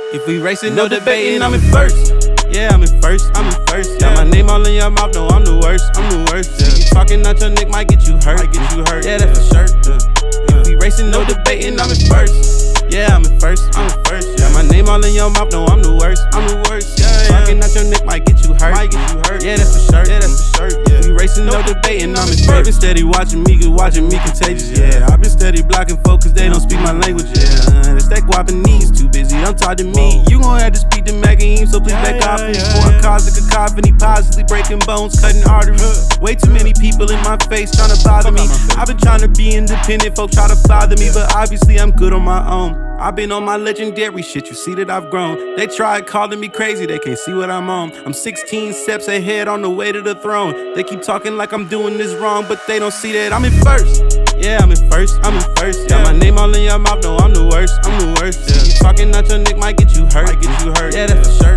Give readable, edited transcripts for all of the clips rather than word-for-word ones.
If we racing, no debating, I'm in first. Yeah, I'm in first, I'm in first. Got my name all in your mouth, no, I'm the worst, I'm the worst. Yeah. You talking out your neck might get you hurt, Yeah, that's for sure. If we racing, no debating, I'm in first. Yeah, I'm in first, I'm in first. Got my name all in your mouth, no, I'm the worst, I'm the worst. Yeah, talking out your neck might get you hurt, Yeah, that's for sure, Yeah. We racing, no debating, I'm in first. Been steady watching me contagious. Yeah, I've been steady blocking folks 'cause they don't speak my language. Yeah, it's that Guapanese too busy. Don't talk to me. You gon' have to speak to Megan, so please back off me before I cause a cacophony, possibly breaking bones, cutting arteries. Way too many people in my face trying to bother me. I've been trying to be independent, folks try to bother me, but obviously I'm good on my own. I've been on my legendary shit, you see that I've grown. They tried calling me crazy, they can't see what I'm on. I'm 16 steps ahead on the way to the throne. They keep talking like I'm doing this wrong, but they don't see that I'm in first. Yeah, I'm in first, I'm in first. Got my name all in your mouth, no, I'm the worst, I'm the worst. Yeah. You talking out your neck might get you hurt, Yeah, that's for sure.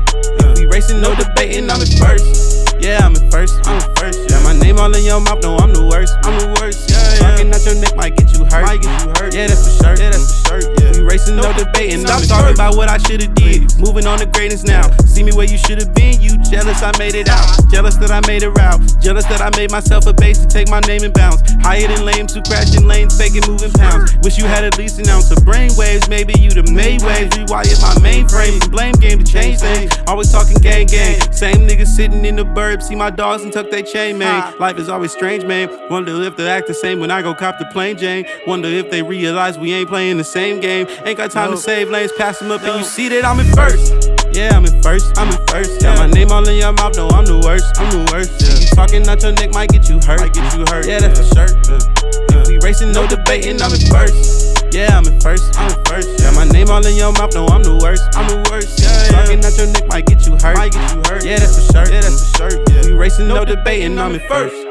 If we racing, no debating, I'm in first. Yeah, I'm in first, I'm in first. Got my name all in your mouth, no, I'm the worst, I'm the worst. Talking out your neck might get you hurt, Yeah, that's for sure, Yeah. We racing, no debating. Stop talking about what I should've did. Moving on to greatness now. See me where you should've been. You jealous I made it out. Jealous that I made it out. Jealous that I made myself a base to take my name and bounce. Higher than lames who crashing lanes, faking moving pounds. Wish you had at least an ounce of brain waves. Maybe you'd have made waves. Rewired my mainframe from blame game to change things. Always talking gang gang. Same niggas sitting in the burb. See my dogs and tuck they chain, man. Life is always strange, man. Wonder if they act the same when I go cop the plain Jane. Wonder if they realize we ain't playing the same game. Ain't got time to save lanes, pass them up, and you see that I'm in first. Yeah, I'm in first, I'm in first. Got my name all in your mouth, no, I'm the worst, I'm the worst. Yeah. You talking out your neck might get you hurt, Yeah, that's for sure. If we racing, no debating, I'm in first. Yeah, I'm in first, I'm in first. Got my name all in your mouth, no, I'm the worst, I'm the worst. Talking out your neck might get you hurt, Yeah, that's for sure. We racing, no debating, I'm in first.